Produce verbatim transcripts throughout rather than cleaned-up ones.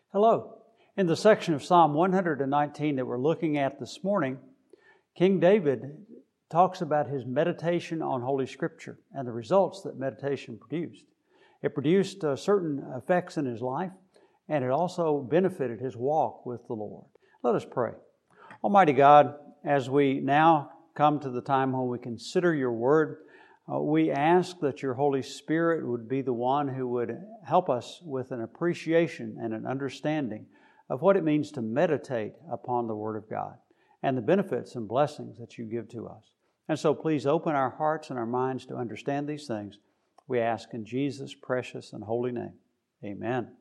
Hello. In the section of Psalm one hundred nineteen that we're looking at this morning, King David talks about his meditation on Holy Scripture and the results that meditation produced. It produced uh, certain effects in his life, and it also benefited his walk with the Lord. Let us pray. Almighty God, as we now come to the time when we consider your word, uh, we ask that your Holy Spirit would be the one who would help us with an appreciation and an understanding of what it means to meditate upon the Word of God and the benefits and blessings that you give to us. And so please open our hearts and our minds to understand these things. We ask in Jesus' precious and holy name. Amen.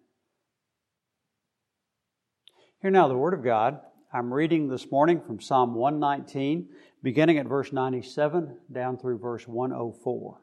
Hear now the Word of God. I'm reading this morning from Psalm one nineteen, beginning at verse ninety-seven down through verse one oh four.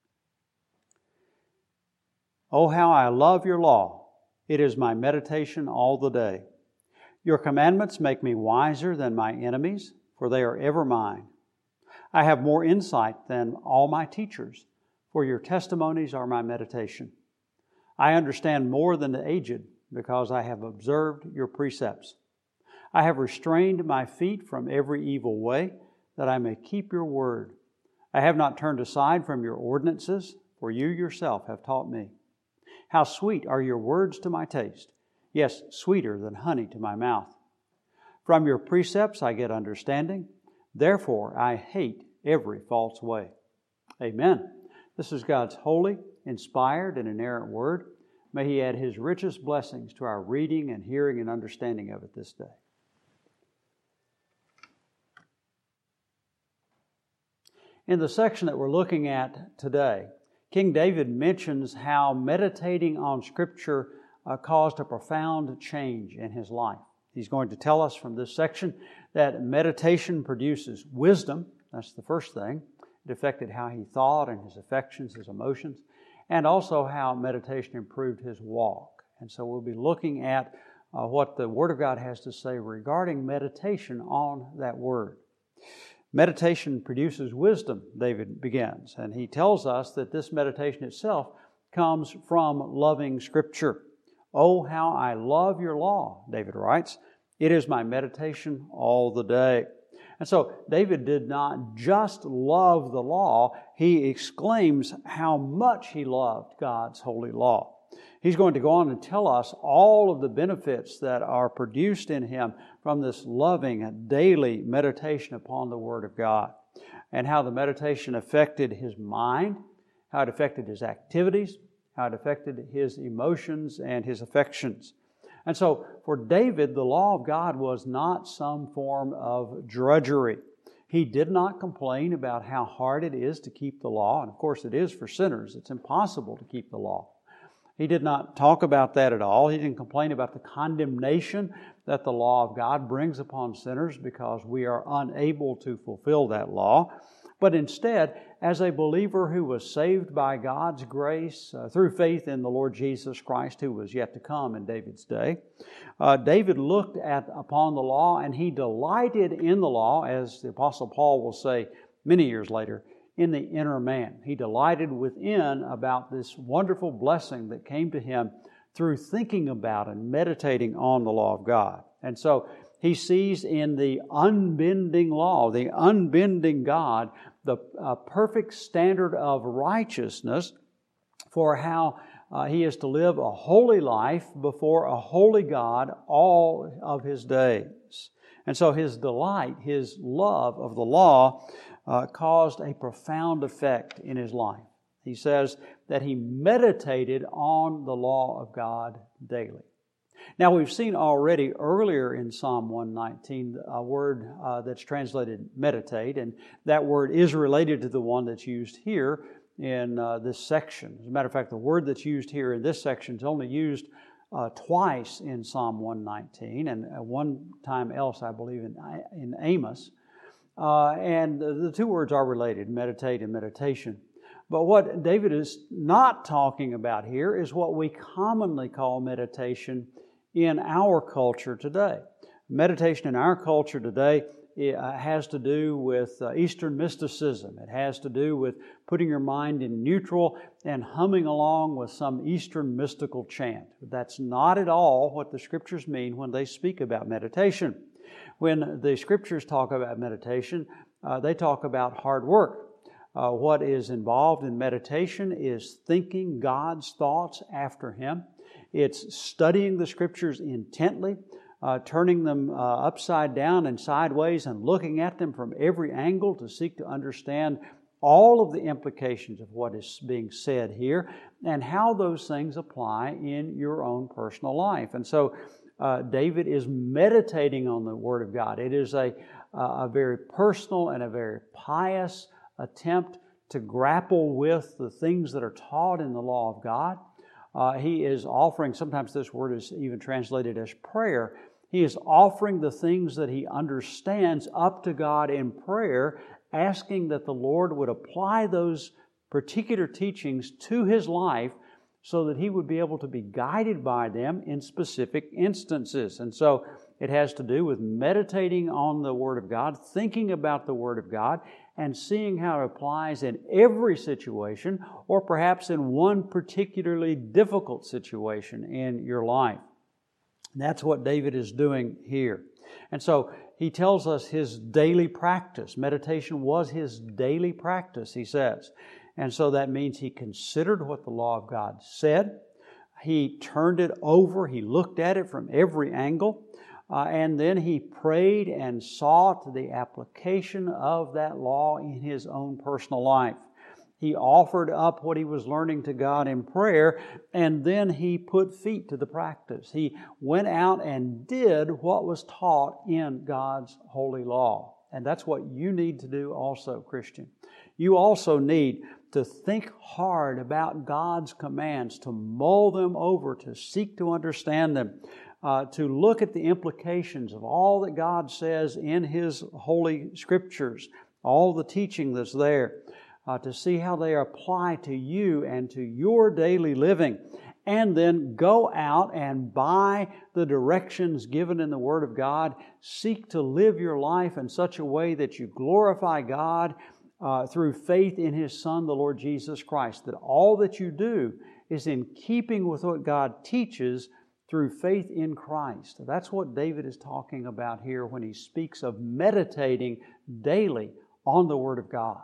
Oh, how I love your law! It is my meditation all the day. Your commandments make me wiser than my enemies, for they are ever mine. I have more insight than all my teachers, for your testimonies are my meditation. I understand more than the aged, because I have observed your precepts. I have restrained my feet from every evil way, that I may keep your word. I have not turned aside from your ordinances, for you yourself have taught me. How sweet are your words to my taste, yes, sweeter than honey to my mouth. From your precepts I get understanding, therefore I hate every false way. Amen. This is God's holy, inspired, and inerrant word. May He add His richest blessings to our reading and hearing and understanding of it this day. In the section that we're looking at today, King David mentions how meditating on Scripture uh, caused a profound change in his life. He's going to tell us from this section that meditation produces wisdom. That's the first thing. It affected how he thought and his affections, his emotions, and also how meditation improved his walk. And so we'll be looking at uh, what the Word of God has to say regarding meditation on that Word. Meditation produces wisdom, David begins, and he tells us that this meditation itself comes from loving Scripture. Oh, how I love your law, David writes. It is my meditation all the day. And so David did not just love the law, he exclaims how much he loved God's holy law. He's going to go on and tell us all of the benefits that are produced in him from this loving daily meditation upon the Word of God, and how the meditation affected his mind, how it affected his activities, how it affected his emotions and his affections. And so for David, the law of God was not some form of drudgery. He did not complain about how hard it is to keep the law, and of course it is for sinners. It's impossible to keep the law. He did not talk about that at all. He didn't complain about the condemnation that the law of God brings upon sinners because we are unable to fulfill that law. But instead, as a believer who was saved by God's grace uh, through faith in the Lord Jesus Christ, who was yet to come in David's day, uh, David looked at upon the law and he delighted in the law, as the Apostle Paul will say many years later, in the inner man. He delighted within about this wonderful blessing that came to him through thinking about and meditating on the law of God. And so he sees in the unbending law, the unbending God, the uh, perfect standard of righteousness for how uh, he is to live a holy life before a holy God all of his days. And so his delight, his love of the law uh, caused a profound effect in his life. He says that he meditated on the law of God daily. Now, we've seen already earlier in Psalm one nineteen a word uh, that's translated meditate, and that word is related to the one that's used here in uh, this section. As a matter of fact, the word that's used here in this section is only used uh, twice in Psalm one nineteen, and uh, one time else, I believe, in, in Amos. Uh, and the two words are related, meditate and meditation. But what David is not talking about here is what we commonly call meditation in our culture today. Meditation in our culture today it has to do with uh, Eastern mysticism. It has to do with putting your mind in neutral and humming along with some Eastern mystical chant. That's not at all what the Scriptures mean when they speak about meditation. When the Scriptures talk about meditation, uh, they talk about hard work. Uh, what is involved in meditation is thinking God's thoughts after Him. It's studying the Scriptures intently, uh, turning them uh, upside down and sideways and looking at them from every angle to seek to understand all of the implications of what is being said here and how those things apply in your own personal life. And so uh, David is meditating on the Word of God. It is a, a very personal and a very pious attempt to grapple with the things that are taught in the law of God. Uh, he is offering, sometimes this word is even translated as prayer. He is offering the things that he understands up to God in prayer, asking that the Lord would apply those particular teachings to his life so that he would be able to be guided by them in specific instances. And so it has to do with meditating on the Word of God, thinking about the Word of God, and seeing how it applies in every situation, or perhaps in one particularly difficult situation in your life. That's what David is doing here. And so he tells us his daily practice. Meditation was his daily practice, he says. And so that means he considered what the law of God said. He turned it over. He looked at it from every angle. Uh, and then he prayed and sought the application of that law in his own personal life. He offered up what he was learning to God in prayer, and then he put feet to the practice. He went out and did what was taught in God's holy law. And that's what you need to do also, Christian. You also need to think hard about God's commands, to mull them over, to seek to understand them, uh, to look at the implications of all that God says in His holy Scriptures, all the teaching that's there, uh, to see how they apply to you and to your daily living, and then go out and by the directions given in the Word of God, seek to live your life in such a way that you glorify God uh, through faith in His Son, the Lord Jesus Christ, that all that you do is in keeping with what God teaches through faith in Christ. That's what David is talking about here when he speaks of meditating daily on the Word of God.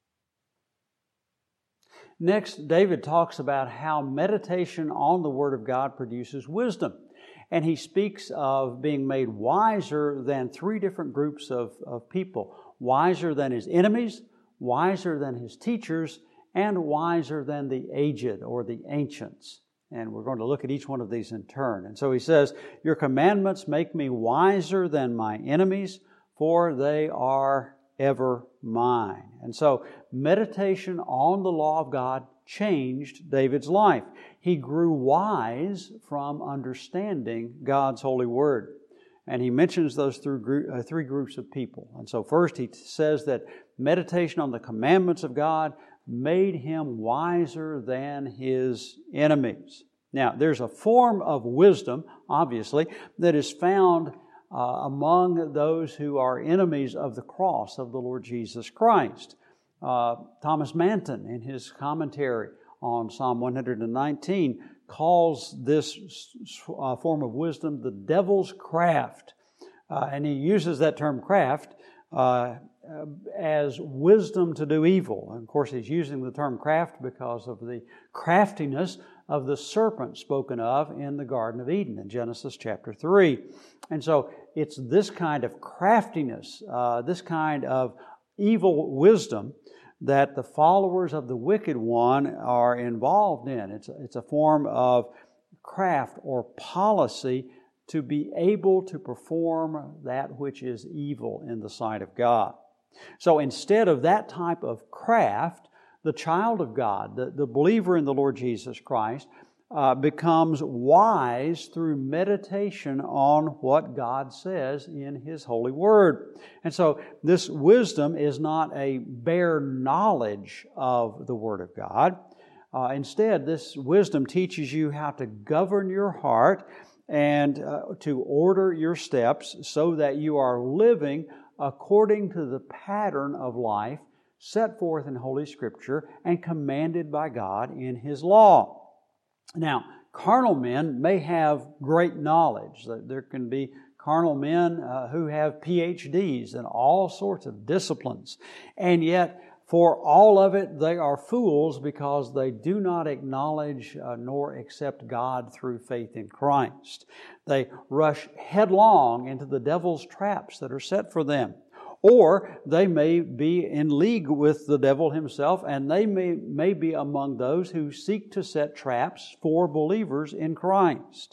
Next, David talks about how meditation on the Word of God produces wisdom. And he speaks of being made wiser than three different groups of, of people. Wiser than his enemies, wiser than his teachers, and wiser than the aged or the ancients. And we're going to look at each one of these in turn. And so he says, "Your commandments make me wiser than my enemies, for they are ever mine." And so meditation on the law of God changed David's life. He grew wise from understanding God's holy word. And he mentions those three, uh, three groups of people. And so first he says that meditation on the commandments of God made him wiser than his enemies. Now, there's a form of wisdom, obviously, that is found Uh, among those who are enemies of the cross of the Lord Jesus Christ. Uh, Thomas Manton, in his commentary on Psalm one nineteen, calls this uh, form of wisdom the devil's craft. Uh, and he uses that term craft uh, as wisdom to do evil. And of course, he's using the term craft because of the craftiness of the serpent spoken of in the Garden of Eden in Genesis chapter three. And so it's this kind of craftiness, uh, this kind of evil wisdom that the followers of the wicked one are involved in. It's, it's a form of craft or policy to be able to perform that which is evil in the sight of God. So instead of that type of craft, the child of God, the, the believer in the Lord Jesus Christ, uh, becomes wise through meditation on what God says in His holy word. And so this wisdom is not a bare knowledge of the Word of God. Uh, instead, this wisdom teaches you how to govern your heart and uh, to order your steps so that you are living according to the pattern of life set forth in Holy Scripture and commanded by God in His law. Now, carnal men may have great knowledge. There can be carnal men uh, who have P H Ds in all sorts of disciplines, and yet for all of it they are fools because they do not acknowledge uh, nor accept God through faith in Christ. They rush headlong into the devil's traps that are set for them. Or they may be in league with the devil himself, and they may, may be among those who seek to set traps for believers in Christ.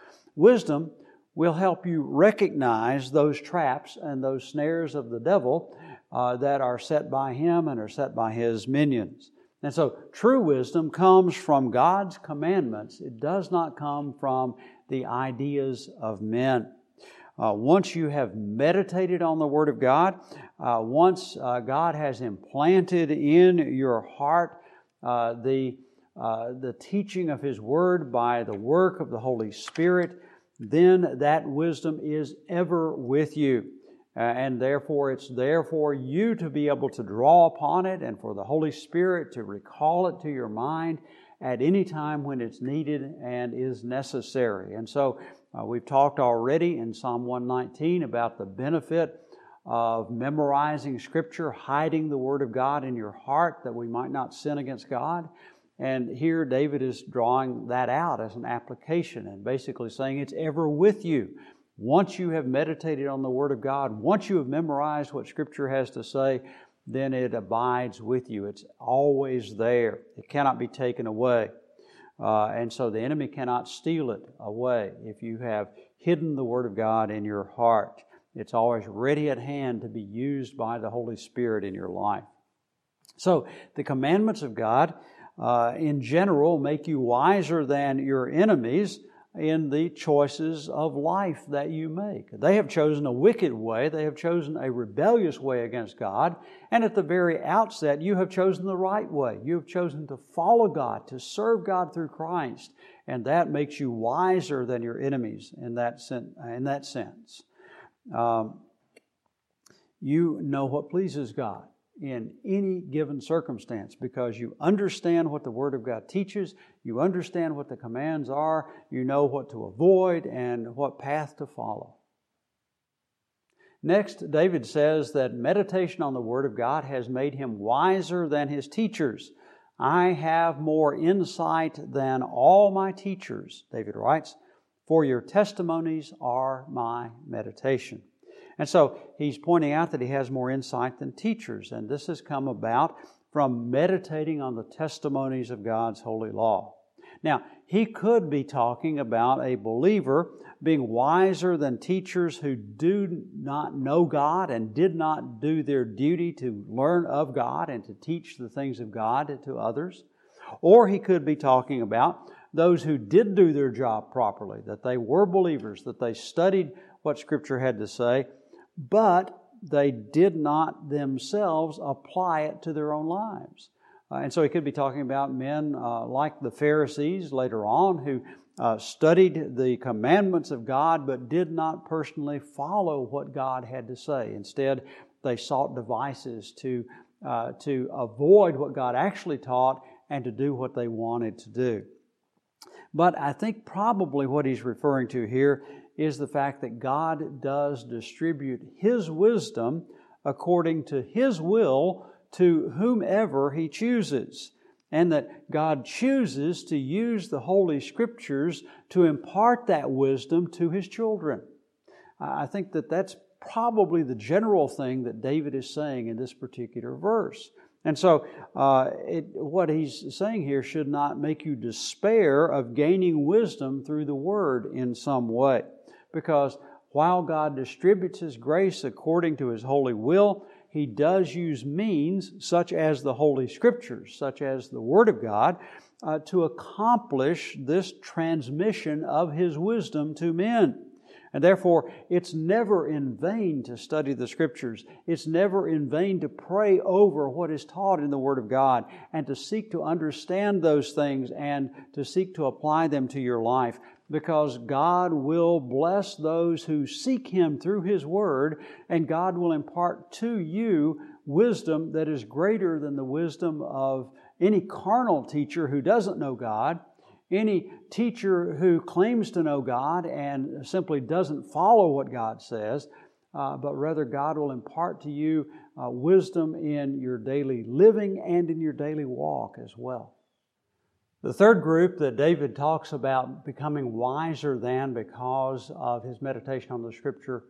Wisdom will help you recognize those traps and those snares of the devil uh, that are set by him and are set by his minions. And so true wisdom comes from God's commandments. It does not come from the ideas of men. Uh, once you have meditated on the Word of God, uh, once uh, God has implanted in your heart uh, the, uh, the teaching of His Word by the work of the Holy Spirit, then that wisdom is ever with you. Uh, and therefore it's there for you to be able to draw upon it and for the Holy Spirit to recall it to your mind at any time when it's needed and is necessary. And so uh, we've talked already in Psalm one nineteen about the benefit of memorizing Scripture, hiding the Word of God in your heart that we might not sin against God. And here David is drawing that out as an application and basically saying it's ever with you. Once you have meditated on the Word of God, once you have memorized what Scripture has to say, then it abides with you. It's always there. It cannot be taken away. Uh, and so the enemy cannot steal it away if you have hidden the Word of God in your heart. It's always ready at hand to be used by the Holy Spirit in your life. So the commandments of God uh, in general make you wiser than your enemies in the choices of life that you make. They have chosen a wicked way. They have chosen a rebellious way against God. And at the very outset, you have chosen the right way. You have chosen to follow God, to serve God through Christ. And that makes you wiser than your enemies in that, sen- in that sense. Um, you know what pleases God in any given circumstance because you understand what the Word of God teaches, you understand what the commands are, you know what to avoid and what path to follow. Next, David says that meditation on the Word of God has made him wiser than his teachers. I have more insight than all my teachers, David writes, for your testimonies are my meditation. And so he's pointing out that he has more insight than teachers, and this has come about from meditating on the testimonies of God's holy law. Now, he could be talking about a believer being wiser than teachers who do not know God and did not do their duty to learn of God and to teach the things of God to others. Or he could be talking about those who did do their job properly, that they were believers, that they studied what Scripture had to say, but they did not themselves apply it to their own lives. Uh, and so he could be talking about men uh, like the Pharisees later on who uh, studied the commandments of God but did not personally follow what God had to say. Instead, they sought devices to, uh, to avoid what God actually taught and to do what they wanted to do. But I think probably what he's referring to here is the fact that God does distribute His wisdom according to His will to whomever He chooses, and that God chooses to use the Holy Scriptures to impart that wisdom to His children. I think that that's probably the general thing that David is saying in this particular verse. And so uh, it, what he's saying here should not make you despair of gaining wisdom through the Word in some way. Because while God distributes His grace according to His holy will, He does use means such as the Holy Scriptures, such as the Word of God, uh, to accomplish this transmission of His wisdom to men. And therefore, it's never in vain to study the Scriptures. It's never in vain to pray over what is taught in the Word of God and to seek to understand those things and to seek to apply them to your life. because God will bless those who seek Him through His Word, and God will impart to you wisdom that is greater than the wisdom of any carnal teacher who doesn't know God, any teacher who claims to know God and simply doesn't follow what God says, uh, but rather God will impart to you uh, wisdom in your daily living and in your daily walk as well. The third group that David talks about becoming wiser than because of his meditation on the Scripture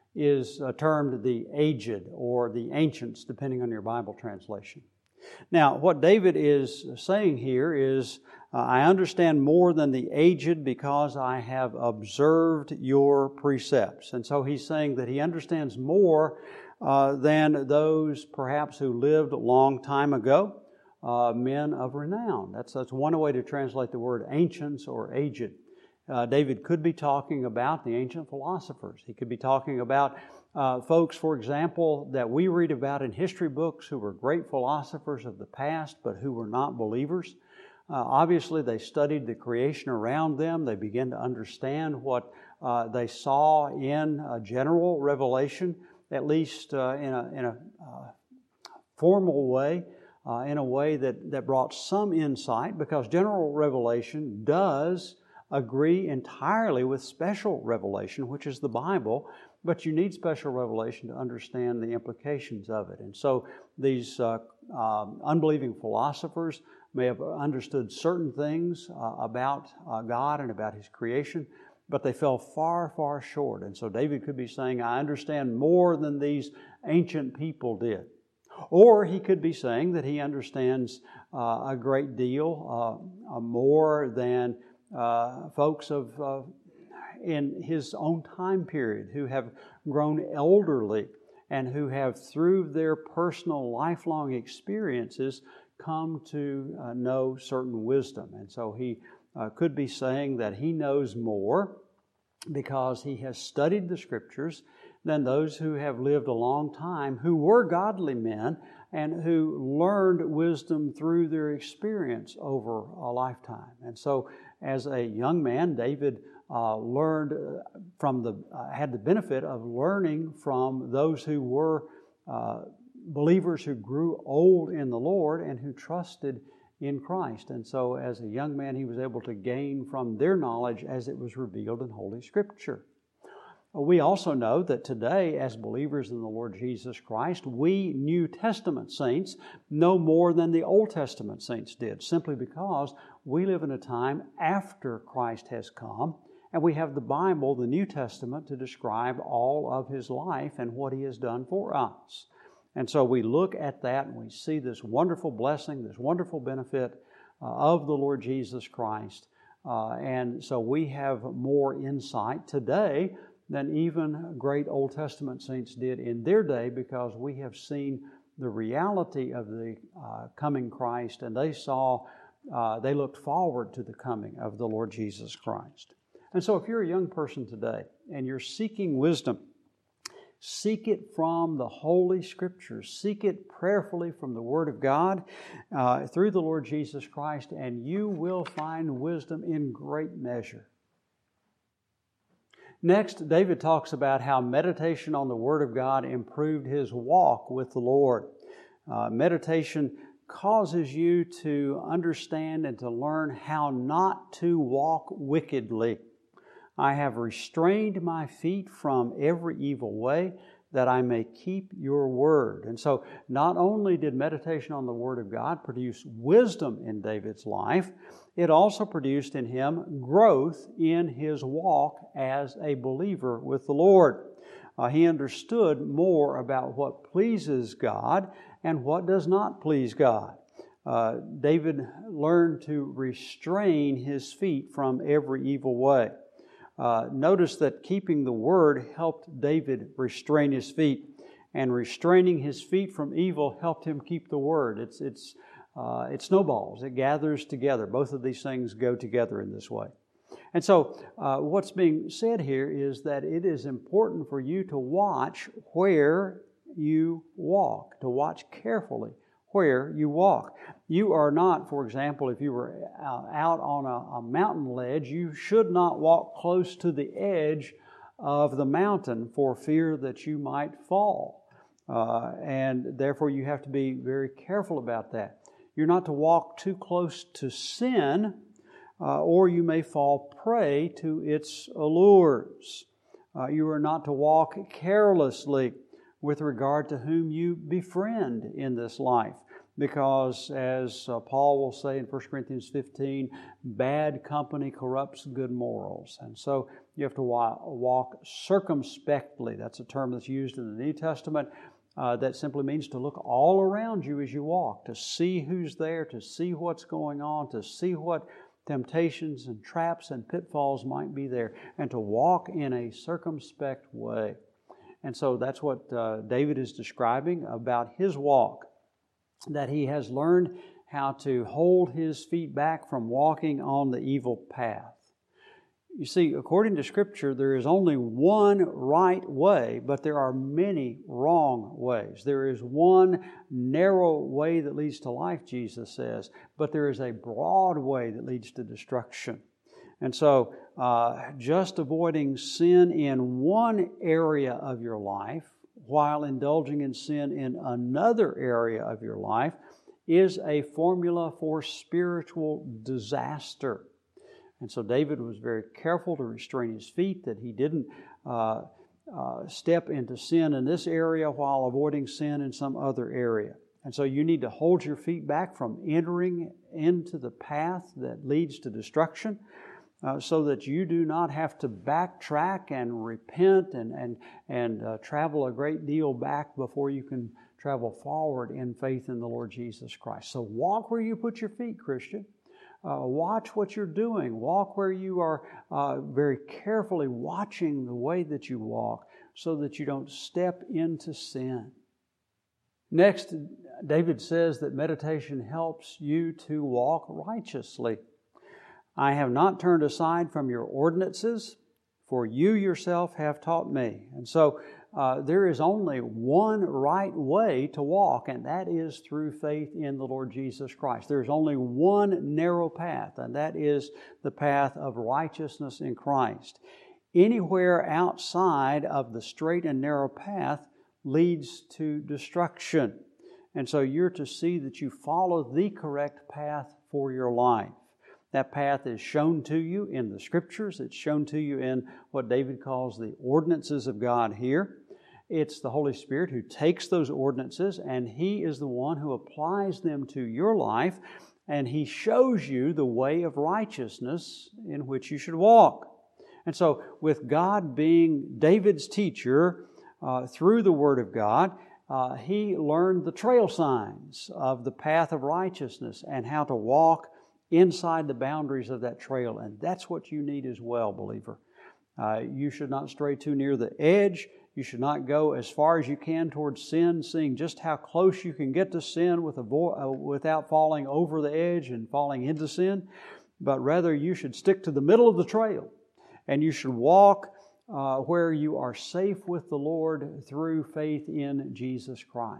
is uh, termed the aged or the ancients, depending on your Bible translation. Now, what David is saying here is, uh, I understand more than the aged because I have observed your precepts. And so he's saying that he understands more uh, than those perhaps who lived a long time ago, uh, men of renown. That's, that's one way to translate the word ancients or aged. Uh, David could be talking about the ancient philosophers. He could be talking about uh, folks, for example, that we read about in history books who were great philosophers of the past, but who were not believers. Uh, obviously, they studied the creation around them. They began to understand what uh, they saw in a general revelation, at least uh, in a, in a uh, formal way, uh, in a way that, that brought some insight, because general revelation does agree entirely with special revelation, which is the Bible, but you need special revelation to understand the implications of it. And so these uh, uh, unbelieving philosophers may have understood certain things uh, about uh, God and about His creation, but they fell far, far short. And so David could be saying, I understand more than these ancient people did. Or he could be saying that he understands uh, a great deal uh, uh, more than Uh, folks of uh, in his own time period who have grown elderly and who have, through their personal lifelong experiences, come to uh, know certain wisdom. And so he uh, could be saying that he knows more because he has studied the Scriptures than those who have lived a long time, who were godly men and who learned wisdom through their experience over a lifetime. And so as a young man, David uh, learned from the, uh, had the benefit of learning from those who were uh, believers who grew old in the Lord and who trusted in Christ. And so as a young man, he was able to gain from their knowledge as it was revealed in Holy Scripture. We also know that today, as believers in the Lord Jesus Christ, we New Testament saints know more than the Old Testament saints did, simply because we live in a time after Christ has come, and we have the Bible, the New Testament, to describe all of His life and what He has done for us. And so we look at that and we see this wonderful blessing, this wonderful benefit uh, of the Lord Jesus Christ. Uh, and so we have more insight today than even great Old Testament saints did in their day, because we have seen the reality of the uh, coming Christ, and they saw, uh, they looked forward to the coming of the Lord Jesus Christ. And so if you're a young person today and you're seeking wisdom, seek it from the Holy Scriptures. Seek it prayerfully from the Word of God uh, through the Lord Jesus Christ, and you will find wisdom in great measure. Next, David talks about how meditation on the Word of God improved his walk with the Lord. Uh, meditation causes you to understand and to learn how not to walk wickedly. I have restrained my feet from every evil way, that I may keep your word. And so not only did meditation on the Word of God produce wisdom in David's life, it also produced in him growth in his walk as a believer with the Lord. Uh, he understood more about what pleases God and what does not please God. Uh, David learned to restrain his feet from every evil way. Uh, notice that keeping the Word helped David restrain his feet, and restraining his feet from evil helped him keep the Word. It's it's uh, it snowballs. It gathers together. Both of these things go together in this way. And so uh, what's being said here is that it is important for you to watch where you walk, to watch carefully where you walk. You are not, for example, if you were out on a, a mountain ledge, you should not walk close to the edge of the mountain for fear that you might fall. Uh, and therefore you have to be very careful about that. You're not to walk too close to sin, uh, or you may fall prey to its allures. Uh, you are not to walk carelessly with regard to whom you befriend in this life, because as uh, Paul will say in First Corinthians fifteen, bad company corrupts good morals. And so you have to wa- walk circumspectly. That's a term that's used in the New Testament. Uh, that simply means to look all around you as you walk, to see who's there, to see what's going on, to see what temptations and traps and pitfalls might be there, and to walk in a circumspect way. And so that's what uh, David is describing about his walk, that he has learned how to hold his feet back from walking on the evil path. You see, according to Scripture, there is only one right way, but there are many wrong ways. There is one narrow way that leads to life, Jesus says, but there is a broad way that leads to destruction. And so, uh, just avoiding sin in one area of your life while indulging in sin in another area of your life is a formula for spiritual disaster. And so David was very careful to restrain his feet, that he didn't uh, uh, step into sin in this area while avoiding sin in some other area. And so you need to hold your feet back from entering into the path that leads to destruction, uh, so that you do not have to backtrack and repent and, and, and uh, travel a great deal back before you can travel forward in faith in the Lord Jesus Christ. So walk where you put your feet, Christian. Uh, watch what you're doing. Walk where you are uh, very carefully watching the way that you walk so that you don't step into sin. Next, David says that meditation helps you to walk righteously. I have not turned aside from your ordinances, for you yourself have taught me. And so uh, there is only one right way to walk, and that is through faith in the Lord Jesus Christ. There is only one narrow path, and that is the path of righteousness in Christ. Anywhere outside of the straight and narrow path leads to destruction. And so you're to see that you follow the correct path for your life. That path is shown to you in the Scriptures. It's shown to you in what David calls the ordinances of God here. It's the Holy Spirit who takes those ordinances, and He is the one who applies them to your life, and He shows you the way of righteousness in which you should walk. And so, with God being David's teacher uh, through the Word of God, uh, he learned the trail signs of the path of righteousness and how to walk inside the boundaries of that trail. And that's what you need as well, believer. Uh, you should not stray too near the edge. You should not go as far as you can towards sin, seeing just how close you can get to sin with avo- uh, without falling over the edge and falling into sin. But rather, you should stick to the middle of the trail, and you should walk uh, where you are safe with the Lord through faith in Jesus Christ.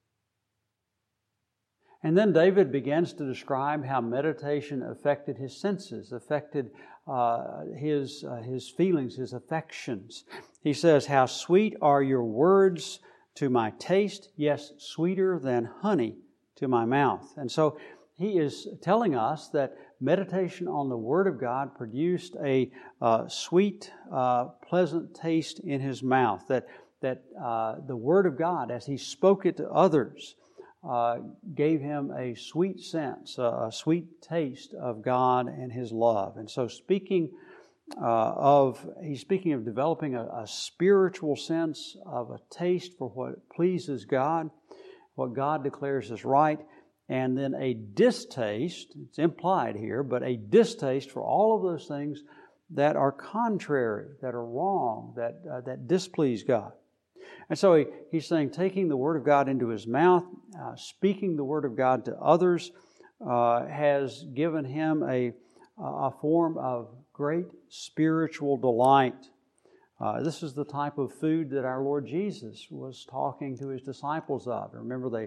And then David begins to describe how meditation affected his senses, affected uh, his, uh, his feelings, his affections. He says, "How sweet are your words to my taste, yes, sweeter than honey to my mouth." And so he is telling us that meditation on the Word of God produced a uh, sweet, uh, pleasant taste in his mouth, that, that uh, the Word of God, as he spoke it to others, Uh, gave him a sweet sense, uh, a sweet taste of God and His love. And so speaking uh, of, he's speaking of developing a, a spiritual sense of a taste for what pleases God, what God declares is right, and then a distaste, it's implied here, but a distaste for all of those things that are contrary, that are wrong, that, uh, that displease God. And so he, he's saying taking the Word of God into his mouth, uh, speaking the Word of God to others, uh, has given him a, a form of great spiritual delight. Uh, this is the type of food that our Lord Jesus was talking to His disciples of. Remember, they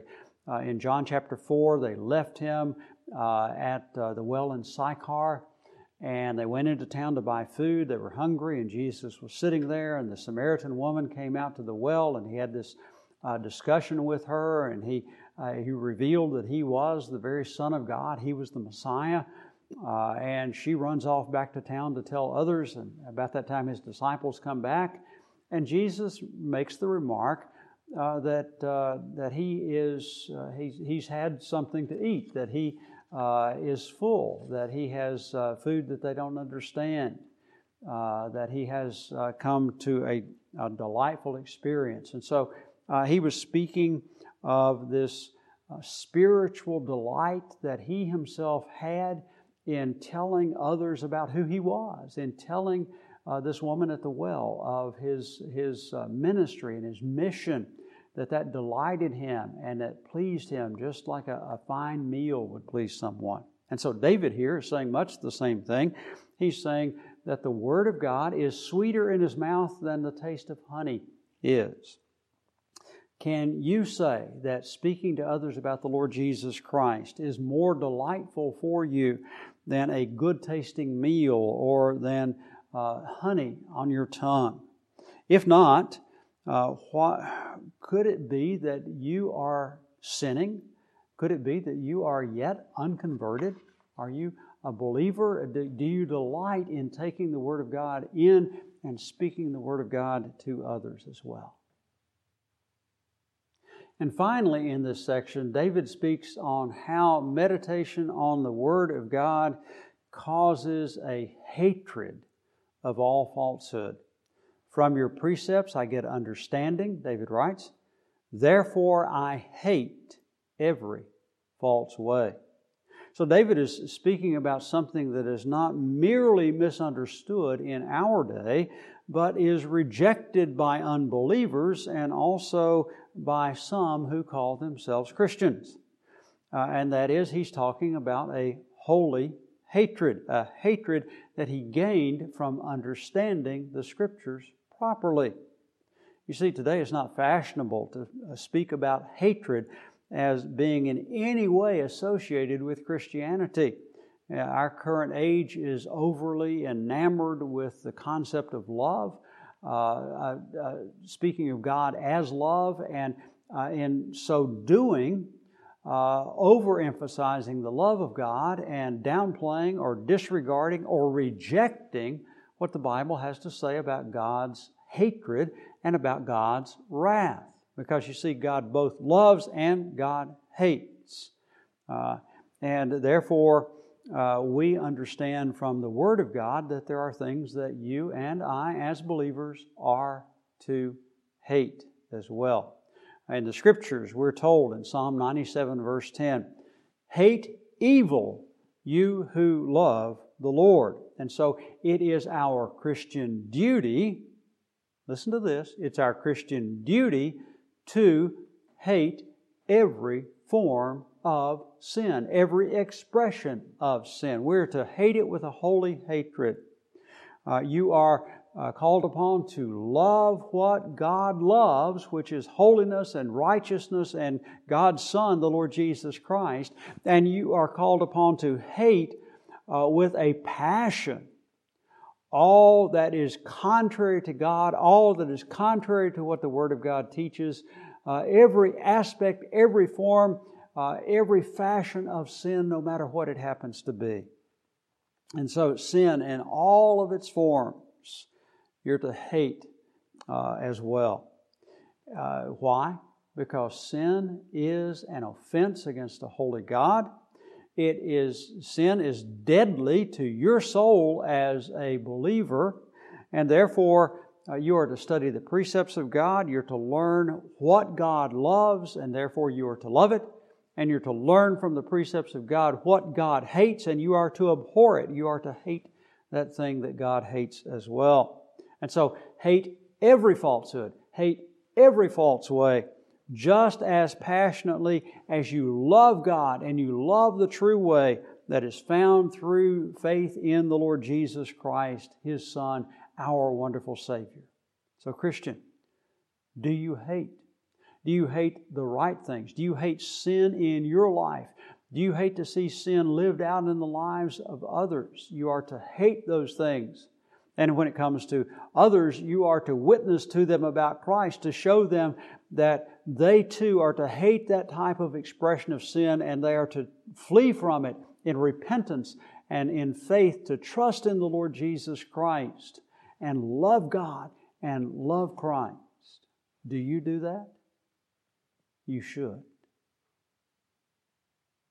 Uh, in John chapter four, they left him uh, at uh, the well in Sychar, and they went into town to buy food. They were hungry, and Jesus was sitting there, and the Samaritan woman came out to the well, and he had this uh, discussion with her, and he uh, he revealed that he was the very Son of God. He was the Messiah, uh, and she runs off back to town to tell others, and about that time his disciples come back, and Jesus makes the remark uh, that uh, that he is uh, he's, he's had something to eat, that he Uh, is full, that he has uh, food that they don't understand, uh, that he has uh, come to a, a delightful experience. And so uh, he was speaking of this uh, spiritual delight that he himself had in telling others about who he was, in telling uh, this woman at the well of his, his uh, ministry and his mission, that that delighted him and that pleased him just like a, a fine meal would please someone. And so David here is saying much the same thing. He's saying that the Word of God is sweeter in his mouth than the taste of honey is. Can you say that speaking to others about the Lord Jesus Christ is more delightful for you than a good-tasting meal or than uh, honey on your tongue? If not, Uh, what, could it be that you are sinning? Could it be that you are yet unconverted? Are you a believer? Do, do you delight in taking the Word of God in and speaking the Word of God to others as well? And finally, in this section, David speaks on how meditation on the Word of God causes a hatred of all falsehood. From your precepts I get understanding, David writes. Therefore I hate every false way. So David is speaking about something that is not merely misunderstood in our day, but is rejected by unbelievers and also by some who call themselves Christians. Uh, and that is, he's talking about a holy hatred, a hatred that he gained from understanding the Scriptures properly. You see, today it's not fashionable to speak about hatred as being in any way associated with Christianity. Our current age is overly enamored with the concept of love, uh, uh, uh, speaking of God as love, and uh, in so doing, uh, overemphasizing the love of God and downplaying or disregarding or rejecting what the Bible has to say about God's hatred and about God's wrath. Because you see, God both loves and God hates. Uh, and therefore, uh, we understand from the Word of God that there are things that you and I, as believers, are to hate as well. In the Scriptures, we're told in Psalm ninety-seven, verse ten, hate evil, you who love the Lord. And so it is our Christian duty, listen to this, it's our Christian duty to hate every form of sin, every expression of sin. We're to hate it with a holy hatred. Uh, you are uh, called upon to love what God loves, which is holiness and righteousness and God's Son, the Lord Jesus Christ. And you are called upon to hate uh, with a passion all that is contrary to God, all that is contrary to what the Word of God teaches, uh, every aspect, every form, uh, every fashion of sin, no matter what it happens to be. And so sin in all of its forms, you're to hate uh, as well. Uh, why? Because sin is an offense against a holy God. It is, sin is deadly to your soul as a believer, and therefore uh, you are to study the precepts of God. You're to learn what God loves, and therefore you are to love it. And you're to learn from the precepts of God what God hates, and you are to abhor it. You are to hate that thing that God hates as well. And so hate every falsehood, hate every false way, just as passionately as you love God and you love the true way that is found through faith in the Lord Jesus Christ, His Son, our wonderful Savior. So Christian, do you hate? Do you hate the right things? Do you hate sin in your life? Do you hate to see sin lived out in the lives of others? You are to hate those things. And when it comes to others, you are to witness to them about Christ, to show them that they too are to hate that type of expression of sin, and they are to flee from it in repentance and in faith, to trust in the Lord Jesus Christ and love God and love Christ. Do you do that? You should.